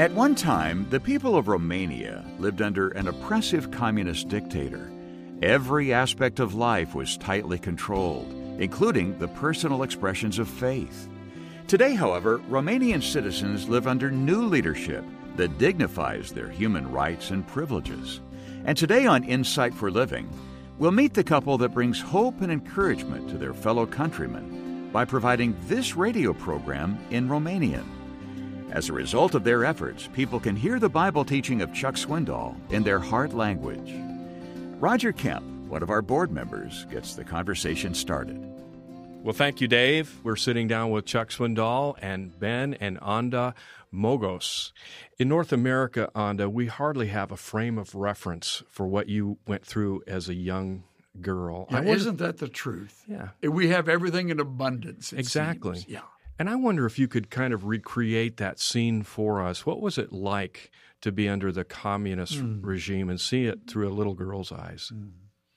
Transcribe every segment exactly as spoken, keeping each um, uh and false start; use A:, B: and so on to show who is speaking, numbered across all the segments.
A: At one time, the people of Romania lived under an oppressive communist dictator. Every aspect of life was tightly controlled, including the personal expressions of faith. Today, however, Romanian citizens live under new leadership that dignifies their human rights and privileges. And today on Insight for Living, we'll meet the couple that brings hope and encouragement to their fellow countrymen by providing this radio program in Romanian. As a result of their efforts, people can hear the Bible teaching of Chuck Swindoll in their heart language. Roger Kemp, one of our board members, gets the conversation started.
B: Well, thank you, Dave. We're sitting down with Chuck Swindoll and Ben and Anda Mogos. In North America, Anda, we hardly have a frame of reference for what you went through as a young girl.
C: Yeah,
B: I wonder,
C: isn't that the truth?
B: Yeah.
C: We have everything in abundance. It
B: Exactly.
C: seems. Yeah.
B: And I wonder if you could kind of recreate that scene for us. What was it like to be under the communist mm. regime and see it through a little girl's eyes?
C: Mm.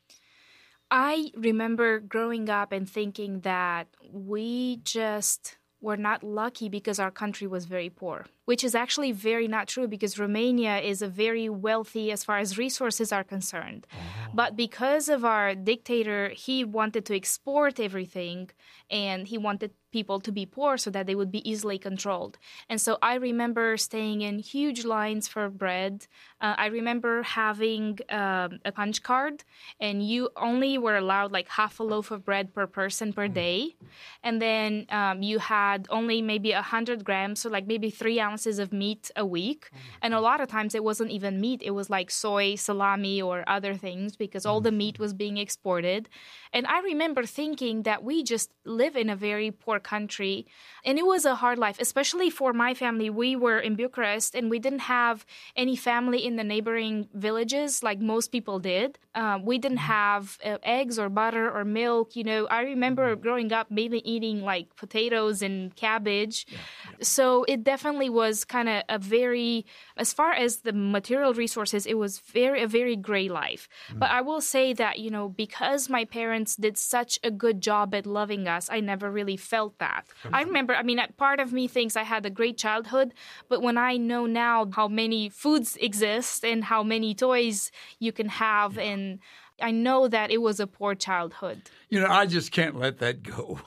D: I remember growing up and thinking that we just were not lucky because our country was very poor, which is actually very not true because Romania is a very wealthy as far as resources are concerned. Oh. But because of our dictator, he wanted to export everything and he wanted people to be poor so that they would be easily controlled. And so I remember staying in huge lines for bread. Uh, I remember having um, a punch card, and you only were allowed like half a loaf of bread per person per day. And then um, you had only maybe one hundred grams, so like maybe three ounces of meat a week. And a lot of times it wasn't even meat. It was like soy, salami, or other things because all the meat was being exported. And I remember thinking that we just live in a very poor country. And it was a hard life, especially for my family. We were in Bucharest and we didn't have any family in the neighboring villages like most people did. Uh, we didn't have uh, eggs or butter or milk. You know, I remember growing up mainly eating like potatoes and cabbage. Yeah, yeah. So it definitely was kind of a very, as far as the material resources, it was very a very gray life. Mm. But I will say that, you know, because my parents did such a good job at loving us, I never really felt that. I remember, I mean, part of me thinks I had a great childhood, but when I know now how many foods exist and how many toys you can have, yeah. and I know that it was a poor childhood.
C: You know, I just can't let that go.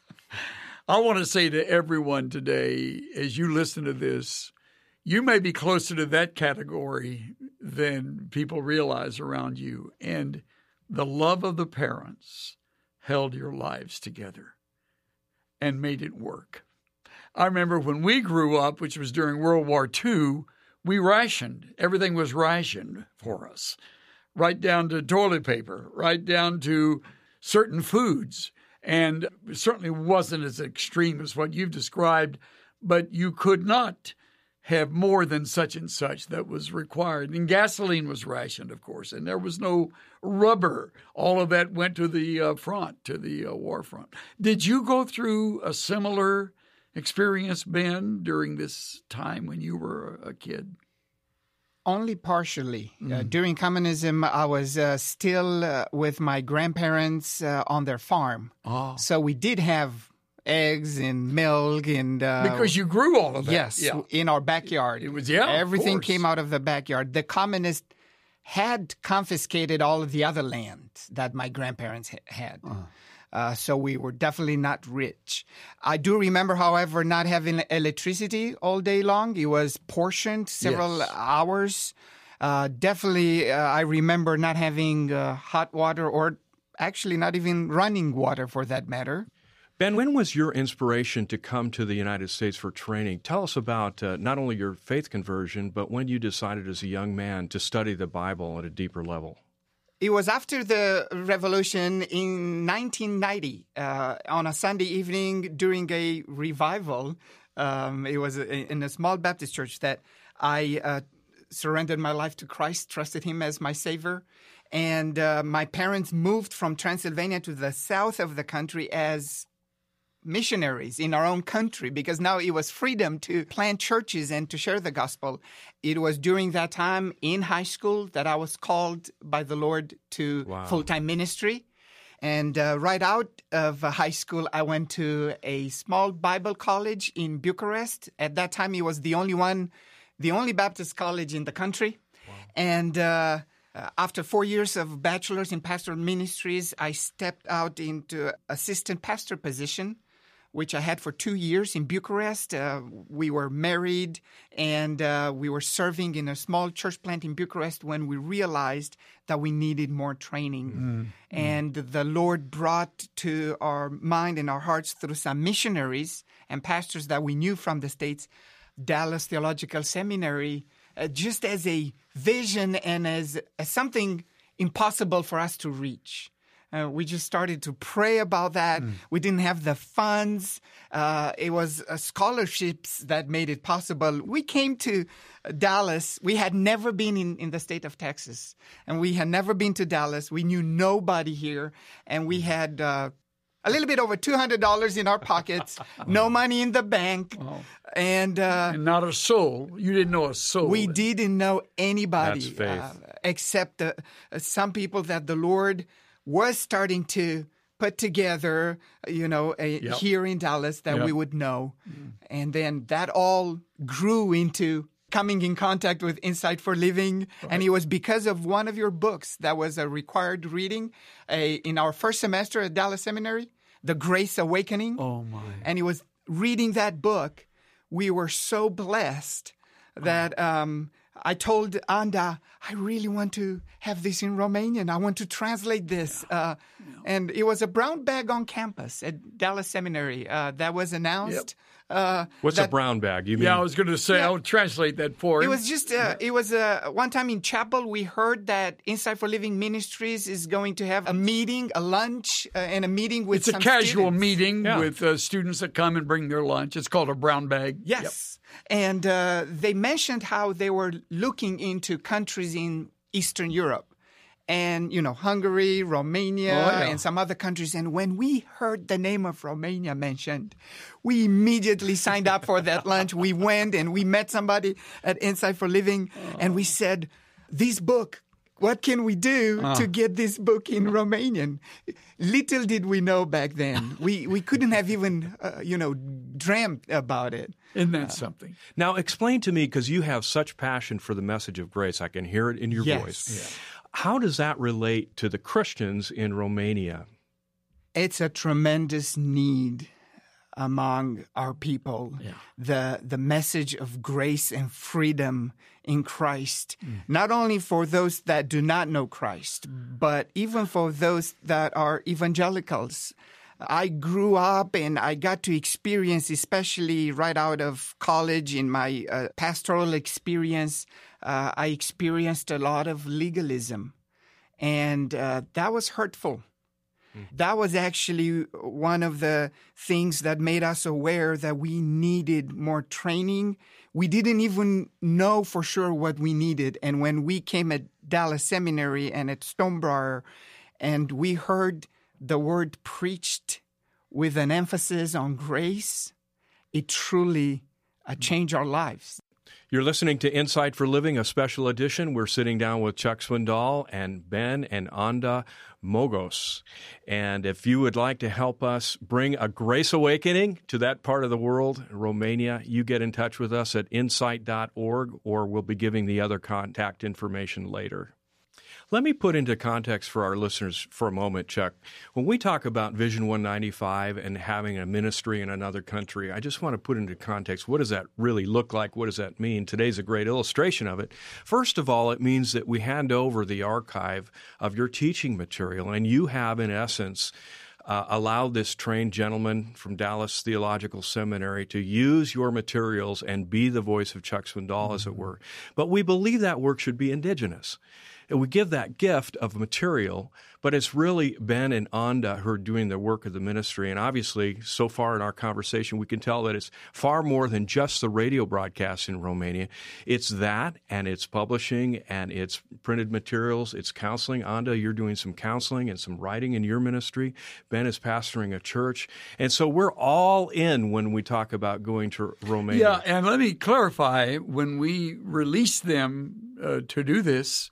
C: I want to say to everyone today, as you listen to this, you may be closer to that category than people realize around you. And the love of the parents held your lives together and made it work. I remember when we grew up, which was during World War Two, we rationed. Everything was rationed for us, right down to toilet paper, right down to certain foods. And it certainly wasn't as extreme as what you've described, but you could not have more than such and such that was required. And gasoline was rationed, of course, and there was no rubber. All of that went to the uh, front, to the uh, war front. Did you go through a similar experience, Ben, during this time when you were a kid?
E: Only partially.
C: Mm.
E: Uh, during communism, I was uh, still uh, with my grandparents uh, on their farm.
C: Oh.
E: So we did have eggs and milk and uh,
C: because you grew all of that.
E: Yes,
C: yeah.
E: in our backyard.
C: It was yeah.
E: Everything came out of the backyard. The communists had confiscated all of the other land that my grandparents ha- had. Uh-huh. Uh, so we were definitely not rich. I do remember, however, not having electricity all day long. It was portioned several
C: yes.
E: hours. Uh, definitely, uh, I remember not having uh, hot water or actually not even running water for that matter.
B: Ben, when was your inspiration to come to the United States for training? Tell us about uh, not only your faith conversion, but when you decided as a young man to study the Bible at a deeper level.
E: It was after the revolution in nineteen ninety, uh, on a Sunday evening during a revival. Um, it was a, in a small Baptist church that I uh, surrendered my life to Christ, trusted him as my Savior. And uh, my parents moved from Transylvania to the south of the country as missionaries in our own country, because now it was freedom to plant churches and to share the gospel. It was during that time in high school that I was called by the Lord to
B: wow.
E: full-time ministry. And uh, right out of high school, I went to a small Bible college in Bucharest. At that time, it was the only one the only Baptist college in the country. Wow. And uh, after four years of bachelor's in pastoral ministries, I stepped out into assistant pastor position, which I had for two years in Bucharest. Uh, we were married, and uh, we were serving in a small church plant in Bucharest when we realized that we needed more training. Mm-hmm. And the Lord brought to our mind and our hearts through some missionaries and pastors that we knew from the States, Dallas Theological Seminary, uh, just as a vision and as, as something impossible for us to reach. Uh, we just started to pray about that. Mm. We didn't have the funds. Uh, it was uh, scholarships that made it possible. We came to Dallas. We had never been in, in the state of Texas, and we had never been to Dallas. We knew nobody here, and we had uh, a little bit over two hundred dollars in our pockets, no money in the bank,
C: oh.
E: and, uh,
C: and not a soul. You didn't know a soul.
E: We didn't know anybody.
B: That's faith.
E: Uh, except uh, some people that the Lord was starting to put together, you know, a, yep. here in Dallas that yep. we would know. Mm. And then that all grew into coming in contact with Insight for Living. Right. And it was because of one of your books that was a required reading a, in our first semester at Dallas Seminary, The Grace Awakening.
C: Oh, my.
E: And it was reading that book, we were so blessed that oh. um, I told Anda, I really want to have this in Romanian. I want to translate this. Yeah. Uh, yeah. And it was a brown bag on campus at Dallas Seminary uh, that was announced. Yep.
B: Uh, What's that, a brown bag? You mean?
C: Yeah, I was going to say, yeah. I'll translate that for you.
E: It was just, uh, it was uh, one time in chapel, we heard that Insight for Living Ministries is going to have a meeting, a lunch, uh, and a meeting with
C: it's
E: some
C: It's a casual
E: students.
C: meeting
B: yeah.
C: with uh, students that come and bring their lunch. It's called a brown bag.
E: Yes. Yep. And uh, they mentioned how they were looking into countries in Eastern Europe. And, you know, Hungary, Romania, oh, yeah. and some other countries. And when we heard the name of Romania mentioned, we immediately signed up for that lunch. We went and we met somebody at Insight for Living. Oh. And we said, this book, what can we do oh. to get this book in Romanian? Little did we know back then. We we couldn't have even, uh, you know, dreamt about it.
C: Isn't that uh, something?
B: Now, explain to me, because you have such passion for the message of grace. I can hear it in your
E: yes.
B: voice.
E: Yeah.
B: How does that relate to the Christians in Romania?
E: It's a tremendous need among our people.
C: Yeah.
E: The the message of grace and freedom in Christ, mm. not only for those that do not know Christ, but even for those that are evangelicals. I grew up and I got to experience, especially right out of college in my uh, pastoral experience, uh, I experienced a lot of legalism. And uh, that was hurtful. Mm. That was actually one of the things that made us aware that we needed more training. We didn't even know for sure what we needed. And when we came at Dallas Seminary and at Stonebriar, and we heard the word preached with an emphasis on grace, it truly uh, changed our lives.
B: You're listening to Insight for Living, a special edition. We're sitting down with Chuck Swindoll and Ben and Anda Mogos. And if you would like to help us bring a grace awakening to that part of the world, Romania, you get in touch with us at insight dot org, or we'll be giving the other contact information later. Let me put into context for our listeners for a moment, Chuck. When we talk about Vision one ninety-five and having a ministry in another country, I just want to put into context, what does that really look like? What does that mean? Today's a great illustration of it. First of all, it means that we hand over the archive of your teaching material, and you have, in essence, Uh, allowed this trained gentleman from Dallas Theological Seminary to use your materials and be the voice of Chuck Swindoll, mm-hmm. as it were. But we believe that work should be indigenous. And we give that gift of material, but it's really Ben and Anda who are doing the work of the ministry. And obviously, so far in our conversation, we can tell that it's far more than just the radio broadcasts in Romania. It's that, and it's publishing, and it's printed materials, it's counseling. Anda, you're doing some counseling and some writing in your ministry. Ben is pastoring a church. And so we're all in when we talk about going to Romania.
C: Yeah, and let me clarify, when we release them uh, to do this,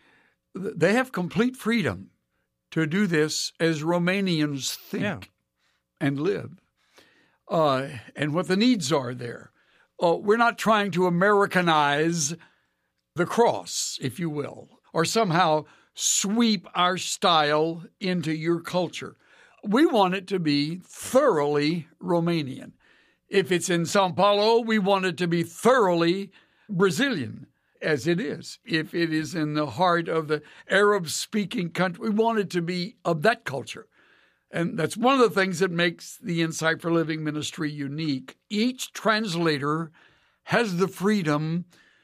C: they have complete freedom to do this as Romanians think yeah. and live, uh, and what the needs are there. Oh, we're not trying to Americanize the cross, if you will, or somehow sweep our style into your culture. We want it to be thoroughly Romanian. If it's in Sao Paulo, we want it to be thoroughly Brazilian, as it is. If it is in the heart of the Arab-speaking country, we want it to be of that culture. And that's one of the things that makes the Insight for Living ministry unique. Each translator has the freedom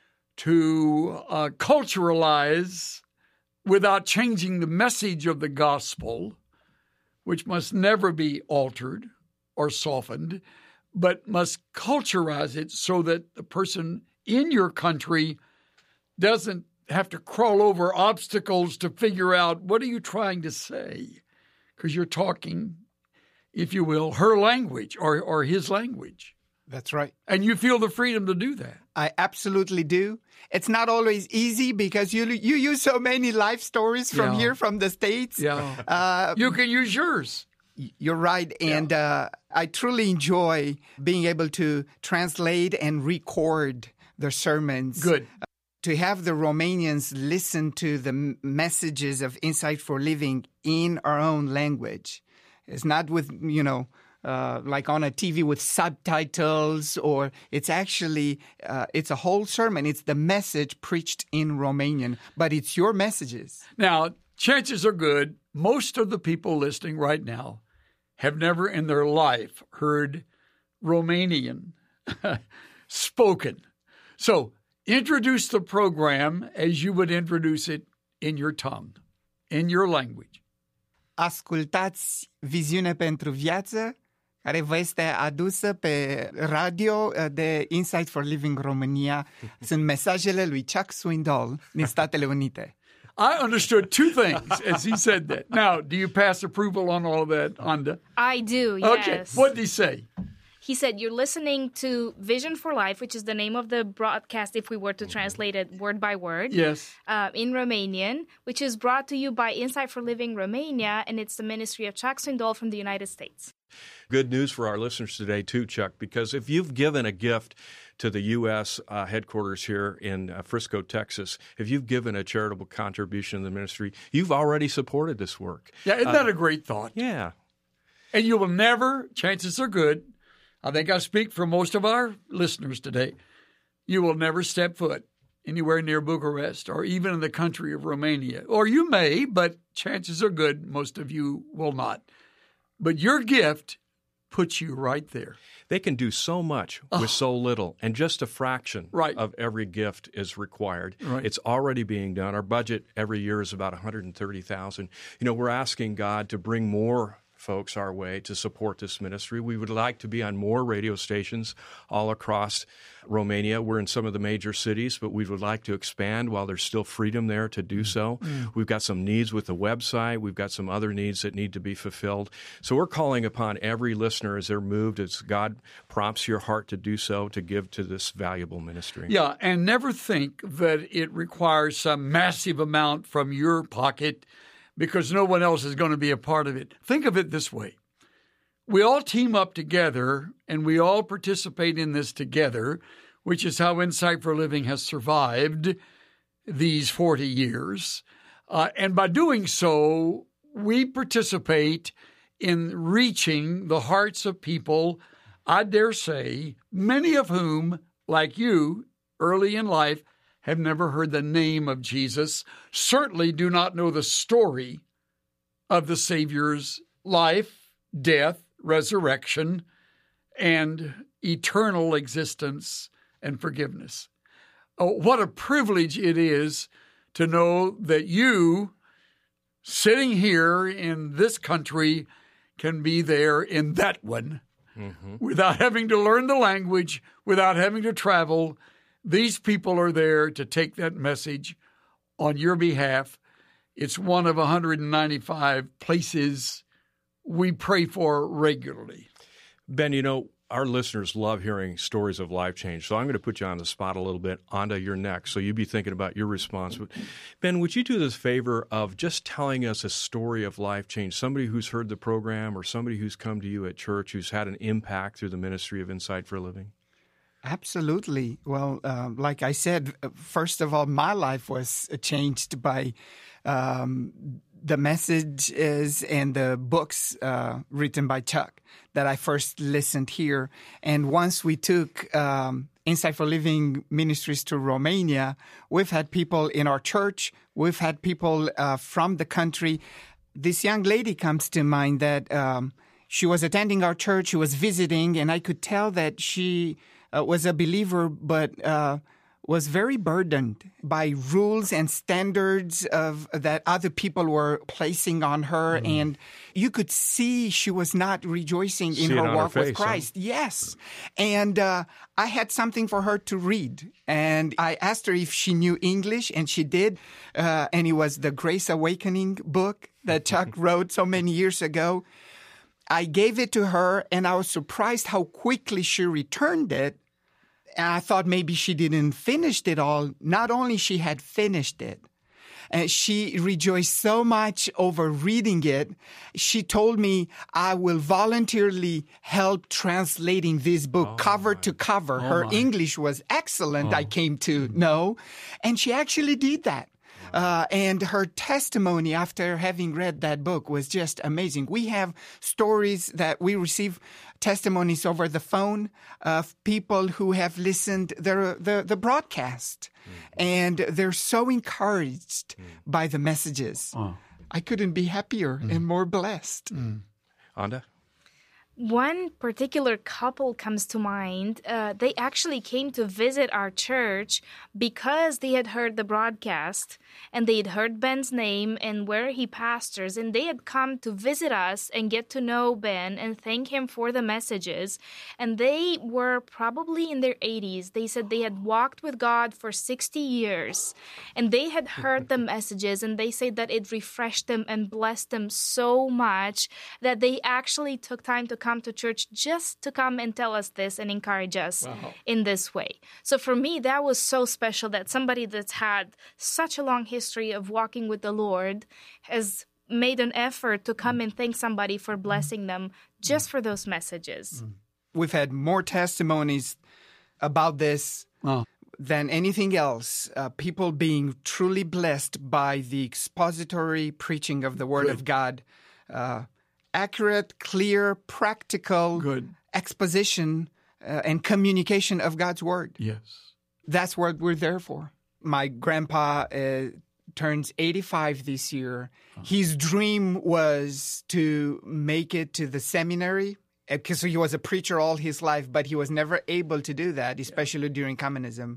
C: to uh, culturalize without changing the message of the gospel, which must never be altered or softened, but must culturize it so that the person in your country doesn't have to crawl over obstacles to figure out, what are you trying to say? Because you're talking, if you will, her language or, or his language.
E: That's right.
C: And you feel the freedom to do that.
E: I absolutely do. It's not always easy because you you use so many life stories from
C: Yeah.
E: here, from the States.
C: Yeah.
E: Uh,
C: You can use yours.
E: You're right. And uh, I truly enjoy being able to translate and record the sermons.
C: Good.
E: To have the Romanians listen to the m- messages of Insight for Living in our own language. It's not with, you know, uh, like on a T V with subtitles, or it's actually, uh, it's a whole sermon. It's the message preached in Romanian, but it's your messages.
C: Now, chances are good, most of the people listening right now have never in their life heard Romanian spoken. So introduce the program as you would introduce it in your tongue, in your language.
E: Ascultați Viziune pentru Viață, care vă este adusă pe radio de Insight for Living România. Sunt mesajele lui Chuck Swindoll din Statele Unite.
C: I understood two things as he said that. Now, do you pass approval on all of that, Anda?
D: I do, yes.
C: Okay. What did he say?
D: He said, you're listening to Vision for Life, which is the name of the broadcast if we were to translate it word by word.
C: Yes.
D: Uh, in Romanian, which is brought to you by Insight for Living Romania, and it's the ministry of Chuck Swindoll from the United States.
B: Good news for our listeners today, too, Chuck, because if you've given a gift to the U S uh, headquarters here in uh, Frisco, Texas, if you've given a charitable contribution to the ministry, you've already supported this work.
C: Yeah, isn't that a great thought?
B: Yeah.
C: And you will never, chances are good, I think I speak for most of our listeners today, you will never step foot anywhere near Bucharest or even in the country of Romania. Or you may, but chances are good most of you will not. But your gift puts you right there.
B: They can do so much with so little, and just a fraction
C: Right.
B: of every gift is required.
C: Right.
B: It's already being done. Our budget every year is about one hundred thirty thousand dollars. You know, we're asking God to bring more folks our way to support this ministry. We would like to be on more radio stations all across Romania. We're in some of the major cities, but we would like to expand while there's still freedom there to do so. Mm. We've got some needs with the website. We've got some other needs that need to be fulfilled. So we're calling upon every listener as they're moved, as God prompts your heart to do so, to give to this valuable ministry.
C: Yeah, and never think that it requires some massive amount from your pocket because no one else is going to be a part of it. Think of it this way. We all team up together and we all participate in this together, which is how Insight for Living has survived these forty years. Uh, and by doing so, we participate in reaching the hearts of people, I dare say, many of whom, like you, early in life, have never heard the name of Jesus, certainly do not know the story of the Savior's life, death, resurrection, and eternal existence and forgiveness. Oh, what a privilege it is to know that you, sitting here in this country, can be there in that one mm-hmm. without having to learn the language, without having to travel. These people are there to take that message on your behalf. It's one of one hundred ninety-five places we pray for regularly.
B: Ben, you know, our listeners love hearing stories of life change, so I'm going to put you on the spot a little bit. Anda, you're next, so you be thinking about your response. But Ben, would you do this favor of just telling us a story of life change, somebody who's heard the program or somebody who's come to you at church who's had an impact through the ministry of Insight for Living?
E: Absolutely. Well, uh, like I said, first of all, my life was changed by um, the messages and the books uh, written by Chuck that I first listened here. And once we took um, Insight for Living Ministries to Romania, we've had people in our church, we've had people uh, from the country. This young lady comes to mind that um, she was attending our church, she was visiting, and I could tell that she uh, was a believer, but uh, was very burdened by rules and standards of that other people were placing on her. Mm. And you could see she was not rejoicing in
B: see
E: her walk
B: her face,
E: with Christ.
B: Huh?
E: Yes. And uh, I had something for her to read. And I asked her if she knew English, and she did. Uh, and it was the Grace Awakening book that Chuck wrote so many years ago. I gave it to her, and I was surprised how quickly she returned it. And I thought maybe she didn't finish it all. Not only she had finished it, and she rejoiced so much over reading it. She told me, I will voluntarily help translating this book oh cover my. to cover. Oh Her my. English was excellent, oh. I came to know. And she actually did that. Uh, and her testimony after having read that book was just amazing. We have stories that we receive testimonies over the phone of people who have listened their, the the broadcast, mm-hmm. and they're so encouraged mm. by the messages. Oh. I couldn't be happier mm. and more blessed.
B: Mm. Anda?
D: One particular couple comes to mind. Uh, they actually came to visit our church because they had heard the broadcast, and they had heard Ben's name and where he pastors, and they had come to visit us and get to know Ben and thank him for the messages. And they were probably in their eighties. They said they had walked with God for sixty years, and they had heard the messages, and they said that it refreshed them and blessed them so much that they actually took time to come to church just to come and tell us this and encourage us wow. in this way. So for me, that was so special that somebody that's had such a long history of walking with the Lord has made an effort to come and thank somebody for blessing them just for those messages.
E: We've had more testimonies about this oh. than anything else. Uh, people being truly blessed by the expository preaching of the Word Good. of God. Uh, accurate, clear, practical Good. exposition uh, and communication of God's Word.
C: Yes.
E: That's what we're there for. My grandpa uh, turns eighty-five this year. Uh-huh. His dream was to make it to the seminary, because he was a preacher all his life, but he was never able to do that, especially yeah. during communism.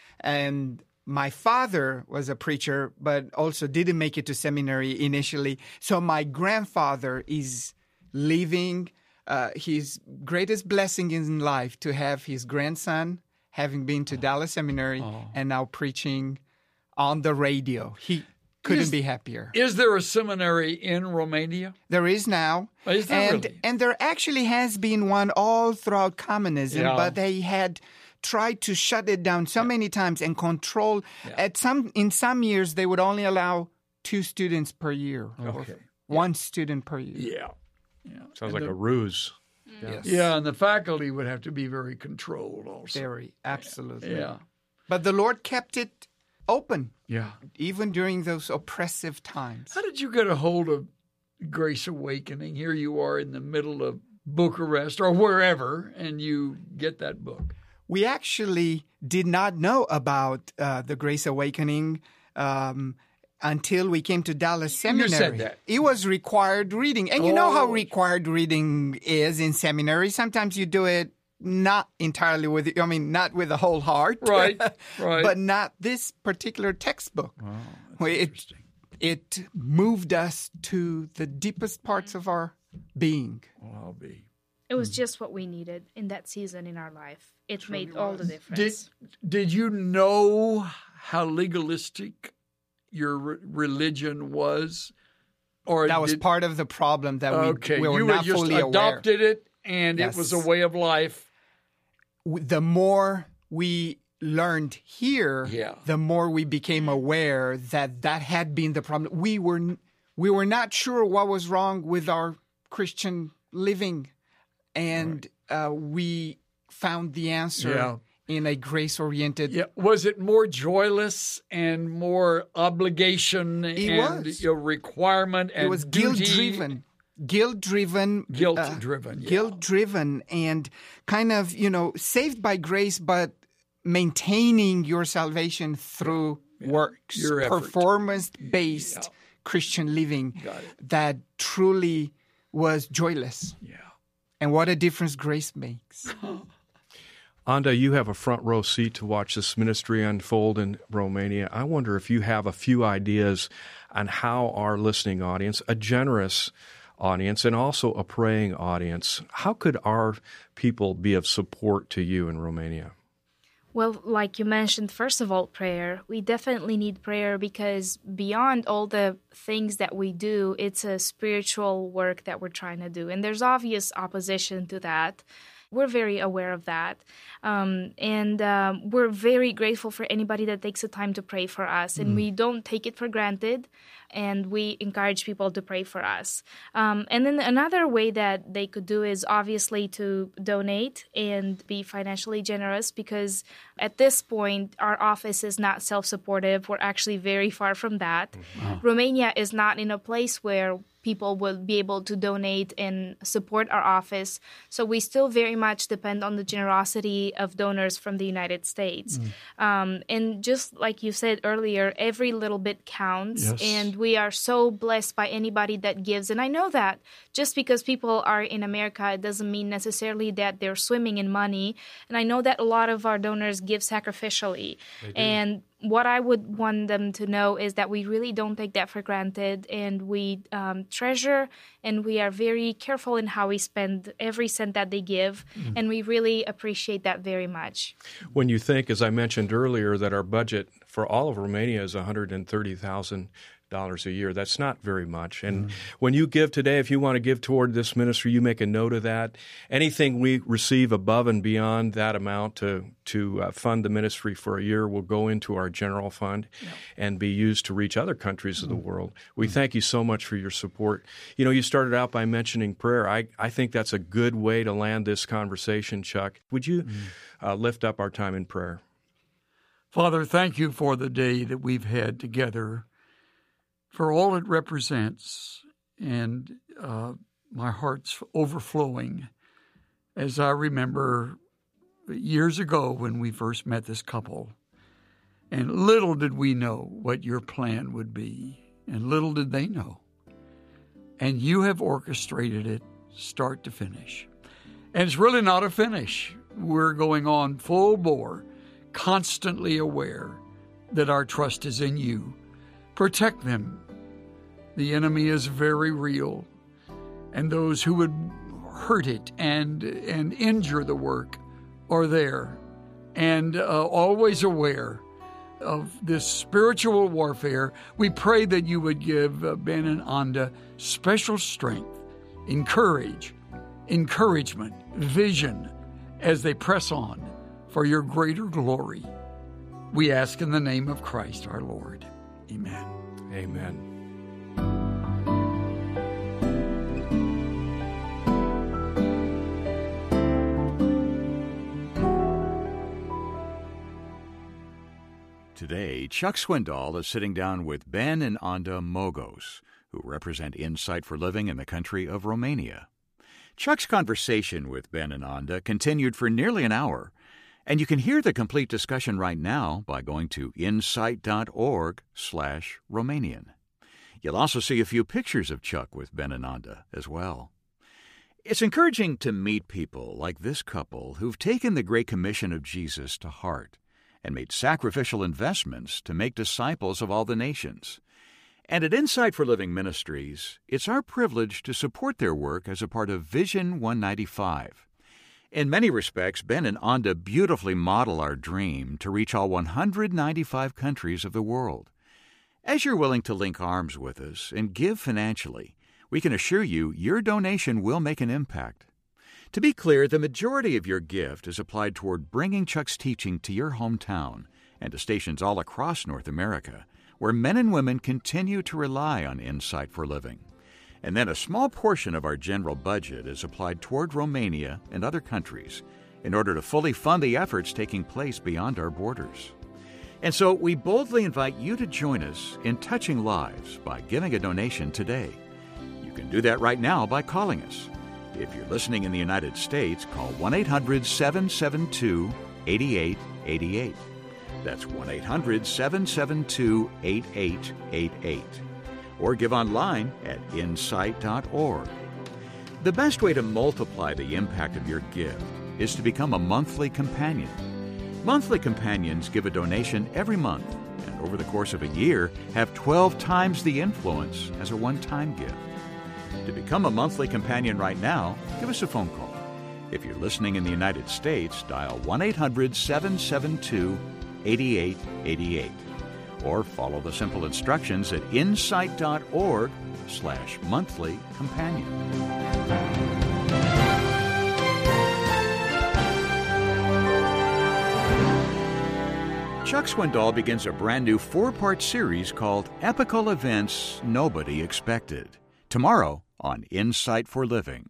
E: And my father was a preacher, but also didn't make it to seminary initially. So my grandfather is leaving uh, his greatest blessing in life to have his grandson having been to oh. Dallas Seminary oh. and now preaching on the radio. He couldn't is, be happier.
C: Is there a seminary in Romania?
E: There is now.
C: Oh, is there
E: and,
C: really?
E: and there actually has been one all throughout communism,
C: yeah.
E: but they had tried to shut it down so yeah. many times and control. Yeah. At some in some years, they would only allow two students per year.
C: Okay.
E: One
C: yeah.
E: student per year.
C: Yeah. yeah.
B: Sounds
C: and
B: like
C: the,
B: a ruse.
C: Yeah. Yes. yeah, and the faculty would have to be very controlled also.
E: Very, absolutely.
C: Yeah.
E: But the Lord kept it open.
C: Yeah.
E: Even during those oppressive times.
C: How did you get a hold of Grace Awakening? Here you are in the middle of Bucharest or wherever, and you get that book.
E: We actually did not know about uh, the Grace Awakening um, until we came to Dallas Seminary.
C: You said that.
E: It was required reading. And you oh. know how required reading is in seminary. Sometimes you do it not entirely with, I mean, not with the whole heart.
C: Right, right.
E: But not this particular textbook.
C: Oh, that's
E: it,
C: interesting.
E: It moved us to the deepest parts of our being.
C: Well, I'll be.
D: It was just what we needed in that season in our life. It Truly made all was. the difference.
C: Did, did you know how legalistic your re- religion was? Or
E: that was
C: did,
E: part of the problem that we,
C: okay.
E: we were
C: you
E: not
C: just
E: fully
C: adopted
E: aware.
C: it, and
E: yes.
C: it was a way of life.
E: The more we learned here,
C: yeah.
E: the more we became aware that that had been the problem. We were we were not sure what was wrong with our Christian living, and right. uh, we found the answer
C: yeah.
E: in a grace-oriented.
C: Yeah. Was it more joyless and more obligation
E: It
C: and
E: was.
C: you know, requirement and
E: It was
C: duty?
E: guilt-driven. Guilt-driven.
C: Guilt-driven, yeah.
E: Guilt-driven and kind of, you know, saved by grace, but maintaining your salvation through works,
C: Your effort.
E: performance-based
C: Yeah.
E: Christian living
C: Got it.
E: that truly was joyless.
C: Yeah.
E: And what a difference grace makes.
B: Anda, you have a front row seat to watch this ministry unfold in Romania. I wonder if you have a few ideas on how our listening audience, a generous audience and also a praying audience, how could our people be of support to you in Romania?
D: Well, like you mentioned, first of all, prayer. We definitely need prayer because beyond all the things that we do, it's a spiritual work that we're trying to do. And there's obvious opposition to that. We're very aware of that. Um, and um, we're very grateful for anybody that takes the time to pray for us. And mm. we don't take it for granted. And we encourage people to pray for us. Um, and then another way that they could do is obviously to donate and be financially generous, because at this point, our office is not self-supportive. We're actually very far from that. Wow. Romania is not in a place where people will be able to donate and support our office. So we still very much depend on the generosity of donors from the United States. Mm. Um, and just like you said earlier, every little bit counts. Yes. And we are so blessed by anybody that gives. And I know that just because people are in America, it doesn't mean necessarily that they're swimming in money. And I know that a lot of our donors give sacrificially. And what I would want them to know is that we really don't take that for granted, and we um, treasure and we are very careful in how we spend every cent that they give, mm-hmm. and we really appreciate that very much.
B: When you think, as I mentioned earlier, that our budget for all of Romania is one hundred thirty thousand dollars a year. That's not very much. And mm. when you give today, if you want to give toward this ministry, you make a note of that. Anything we receive above and beyond that amount to to uh, fund the ministry for a year will go into our general fund yeah. and be used to reach other countries mm. of the world. We mm. thank you so much for your support. You know, you started out by mentioning prayer. I, I think that's a good way to land this conversation, Chuck. Would you mm. uh, lift up our time in prayer?
C: Father, thank you for the day that we've had together, for all it represents, and uh, my heart's overflowing as I remember years ago when we first met this couple. And little did we know what your plan would be, and little did they know. And you have orchestrated it start to finish. And it's really not a finish. We're going on full bore, constantly aware that our trust is in you. Protect them. The enemy is very real, and those who would hurt it and and injure the work are there, and uh, always aware of this spiritual warfare. We pray that you would give uh, Ben and Anda special strength, encourage, encouragement, vision as they press on for your greater glory. We ask in the name of Christ our Lord. Amen.
B: Amen.
A: Today, Chuck Swindoll is sitting down with Ben and Anda Mogos, who represent Insight for Living in the country of Romania. Chuck's conversation with Ben and Anda continued for nearly an hour, and you can hear the complete discussion right now by going to insight.org slash Romanian. You'll also see a few pictures of Chuck with Ben and Anda as well. It's encouraging to meet people like this couple who've taken the Great Commission of Jesus to heart and made sacrificial investments to make disciples of all the nations. And at Insight for Living Ministries, it's our privilege to support their work as a part of Vision one ninety-five. In many respects, Ben and Anda beautifully model our dream to reach all one hundred ninety-five countries of the world. As you're willing to link arms with us and give financially, we can assure you your donation will make an impact. To be clear, the majority of your gift is applied toward bringing Chuck's teaching to your hometown and to stations all across North America, where men and women continue to rely on Insight for Living. And then a small portion of our general budget is applied toward Romania and other countries in order to fully fund the efforts taking place beyond our borders. And so we boldly invite you to join us in touching lives by giving a donation today. You can do that right now by calling us. If you're listening in the United States, call one eight hundred seven seven two eight eight eight eight. That's one eight hundred seven seven two eight eight eight eight. Or give online at insight dot org. The best way to multiply the impact of your gift is to become a monthly companion. Monthly companions give a donation every month and over the course of a year have twelve times the influence as a one-time gift. To become a monthly companion right now, give us a phone call. If you're listening in the United States, dial one eight hundred seven seven two eight eight eight eight. Or follow the simple instructions at insight dot org slash monthly companion. Chuck Swindoll begins a brand new four-part series called Epical Events Nobody Expected. Tomorrow on Insight for Living.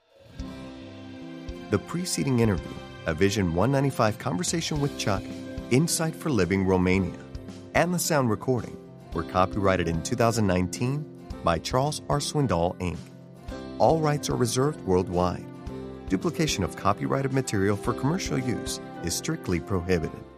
F: The preceding interview, a Vision one ninety-five conversation with Chuck, Insight for Living Romania, and the sound recording were copyrighted in two thousand nineteen by Charles R. Swindoll, Incorporated. All rights are reserved worldwide. Duplication of copyrighted material for commercial use is strictly prohibited.